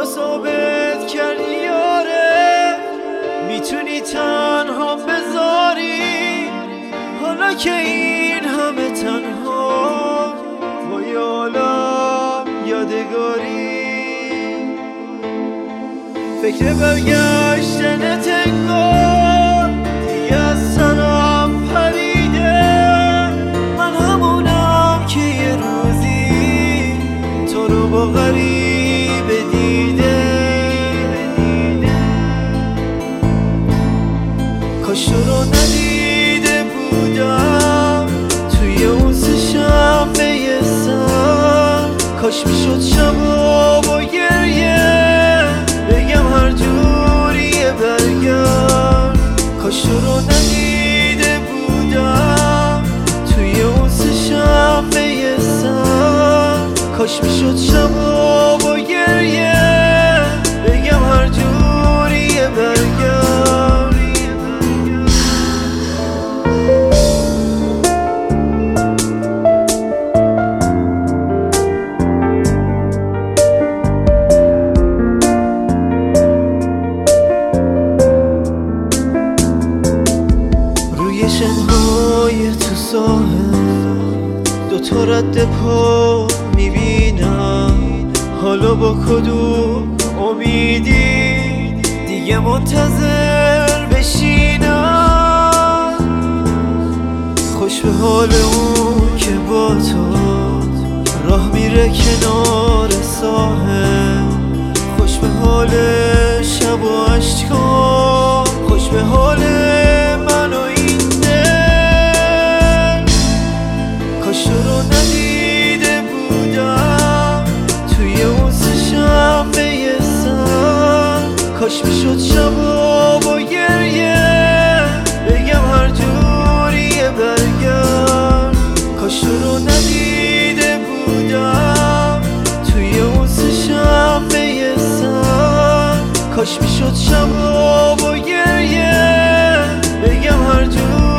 رو ثابت کردی یاره، میتونی تنها بذاری. حالا که این همه تنها با یه عالم یادگاری، فکر برگشتن تنگار دیگه از سرم پریده. من همونم که یه روزی تو رو با غریبه دیده. کاش تو رو ندیده بودم توی اون سه شنبه سر. کاش میشد شبا با گریه بگم هر جوریه برگرد. کاش تو رو ندیده بودم توی اون سه شنبه سر. کاش میشد شبا با گریه بگم هر جوریه برگرد. شنهای تو ساحل دوتا رد پا میبینم. حالا با کدوم امیدی دیگه منتظر بشینم؟ خوش به حال اون که با تو راه میره کنار ساحل. خوش به حال شب و اشکام، خوش به حال من و این دل. کاش تو رو ندیده بودم توی اون سه شنبه سر. کاش میشد شبا با گریه بگم هر جوریه برگرد. کاش تو رو ندیده بودم توی اون سه شنبه سر. کاش میشد شبا با گریه بگم هر جوریه